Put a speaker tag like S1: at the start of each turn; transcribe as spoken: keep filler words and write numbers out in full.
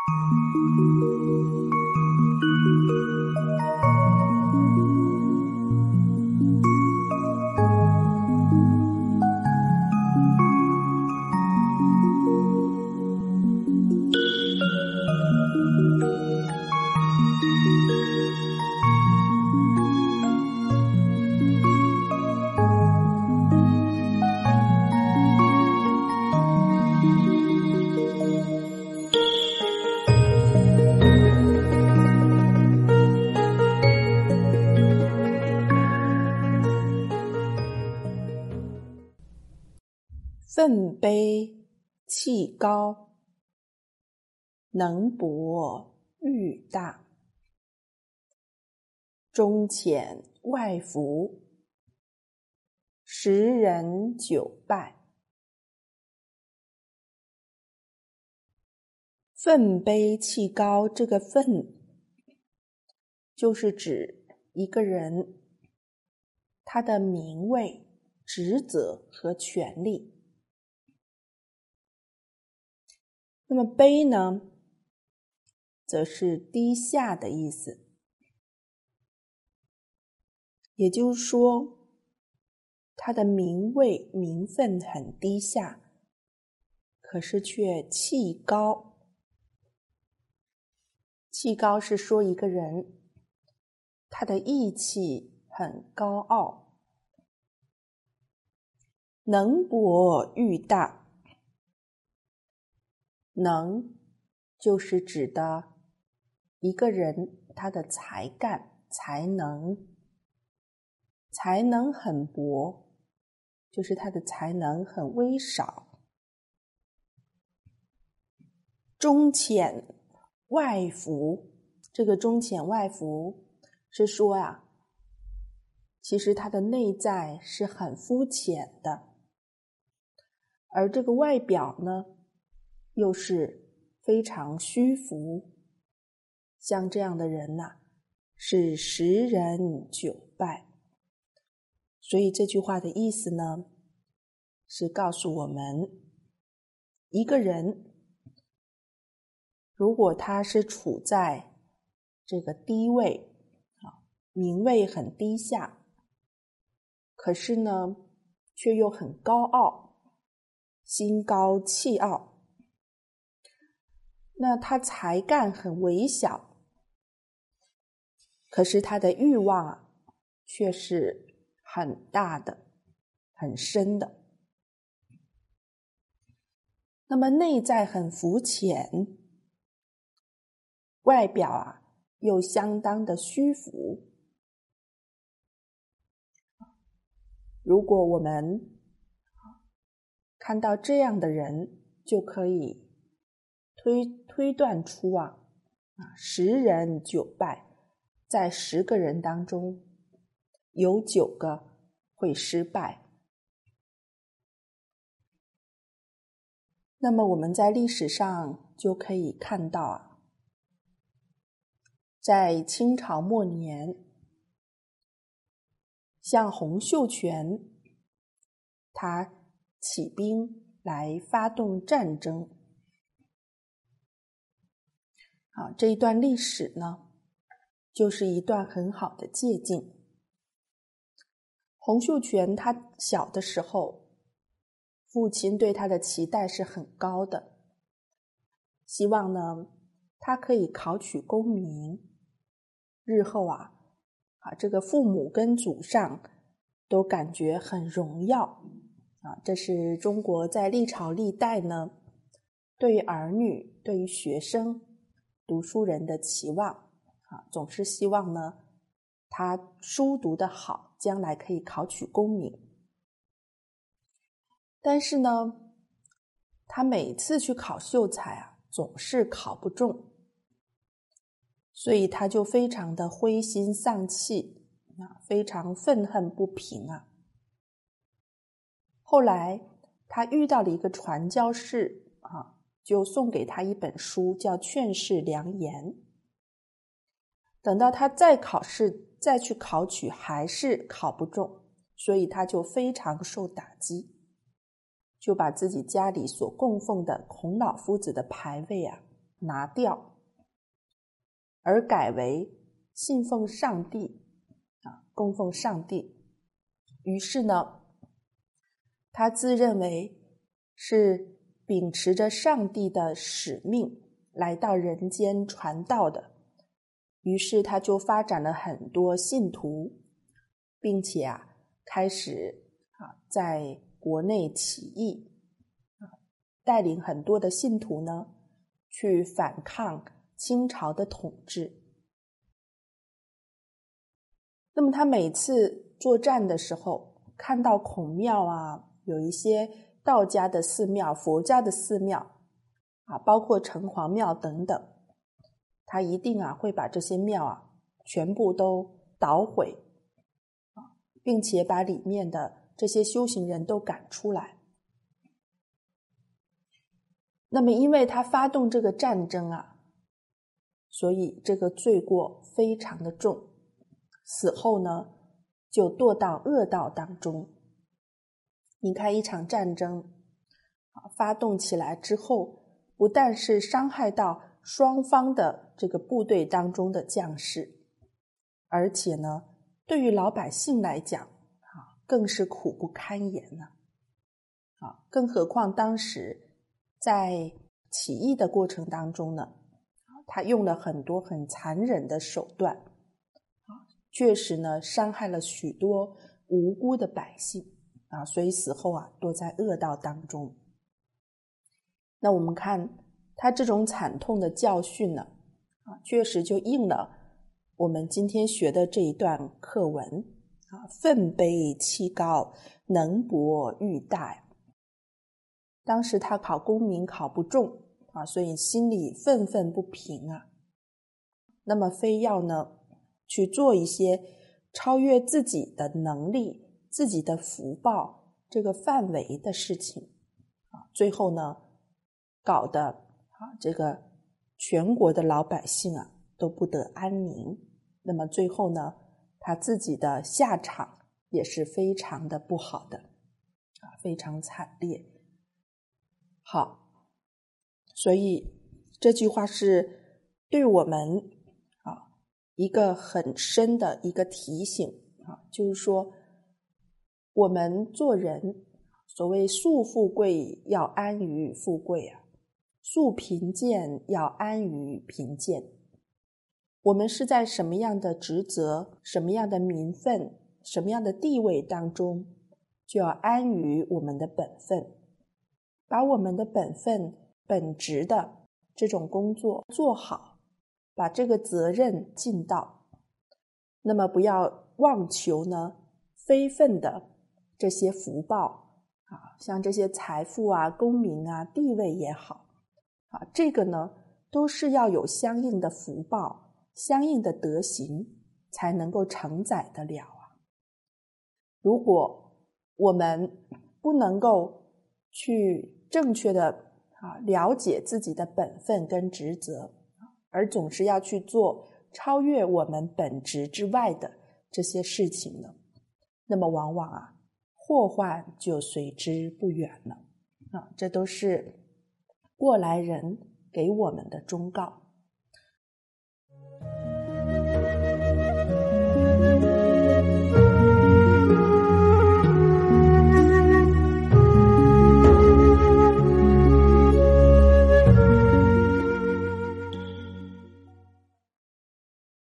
S1: 奋卑气高，能博欲大，中潜外服，十人九败。奋卑气高，这个奋就是指一个人他的名位、职责和权利。那么卑呢，则是低下的意思。也就是说，他的名位、名分很低下，可是却气高。气高是说一个人他的义气很高傲。能博欲大，能就是指的一个人他的才干、才能，才能很薄，就是他的才能很微少。中潜外服，这个中潜外服是说啊，其实他的内在是很肤浅的，而这个外表呢，又是非常虚浮。像这样的人呐、啊，是十人九败。所以这句话的意思呢，是告诉我们，一个人如果他是处在这个低位，名位很低下，可是呢，却又很高傲，心高气傲，那他才干很微小，可是他的欲望啊，却是很大的、很深的。那么内在很肤浅，外表啊又相当的虚浮。如果我们看到这样的人，就可以推推断出啊，十人九败，在十个人当中，有九个会失败。那么我们在历史上就可以看到啊，在清朝末年，像洪秀全，他起兵来发动战争。啊，这一段历史呢，就是一段很好的借鉴。洪秀全他小的时候，父亲对他的期待是很高的，希望呢，他可以考取功名，日后啊，啊，这个父母跟祖上都感觉很荣耀啊。这是中国在历朝历代呢，对于儿女、对于学生、读书人的期望啊，总是希望呢，他书读得好，将来可以考取功名。但是呢，他每次去考秀才啊，总是考不中，所以他就非常的灰心丧气啊，非常愤恨不平啊。后来他遇到了一个传教士啊，就送给他一本书，叫《劝世良言》。等到他再考试，再去考取，还是考不中，所以他就非常受打击，就把自己家里所供奉的孔老夫子的牌位啊， 拿掉，而改为信奉上帝啊，供奉上帝。于是呢，他自认为是秉持着上帝的使命来到人间传道的，于是他就发展了很多信徒，并且啊，开始啊在国内起义，啊，带领很多的信徒呢去反抗清朝的统治。那么他每次作战的时候，看到孔庙啊，有一些道家的寺庙、佛家的寺庙啊，包括城隍庙等等，他一定啊会把这些庙啊全部都捣毁啊，并且把里面的这些修行人都赶出来。那么因为他发动这个战争啊，所以这个罪过非常的重，死后呢就堕到恶道当中。你看一场战争发动起来之后，不但是伤害到双方的这个部队当中的将士，而且呢对于老百姓来讲啊，更是苦不堪言呢。啊，更何况当时在起义的过程当中呢，他用了很多很残忍的手段，啊，确实呢伤害了许多无辜的百姓啊，所以死后啊堕在恶道当中。那我们看他这种惨痛的教训呢，啊，确实就应了我们今天学的这一段课文啊，奋卑欺高，能博欲大。当时他考功名考不中啊，所以心里愤愤不平啊。那么非要呢去做一些超越自己的能力、自己的福报这个范围的事情啊，最后呢搞得啊这个全国的老百姓啊都不得安宁。那么最后呢，他自己的下场也是非常的不好的啊，非常惨烈。好，所以这句话是对我们啊一个很深的一个提醒啊，就是说我们做人，所谓素富贵要安于富贵啊，素贫贱要安于贫贱。我们是在什么样的职责、什么样的名分、什么样的地位当中，就要安于我们的本分，把我们的本分、本职的这种工作做好，把这个责任尽到。那么不要妄求呢非分的这些福报啊，像这些财富啊、功名啊、地位也好啊，这个呢都是要有相应的福报、相应的德行才能够承载得了啊。如果我们不能够去正确的啊了解自己的本分跟职责，而总是要去做超越我们本职之外的这些事情呢，那么往往啊祸患就随之不远了啊，这都是过来人给我们的忠告。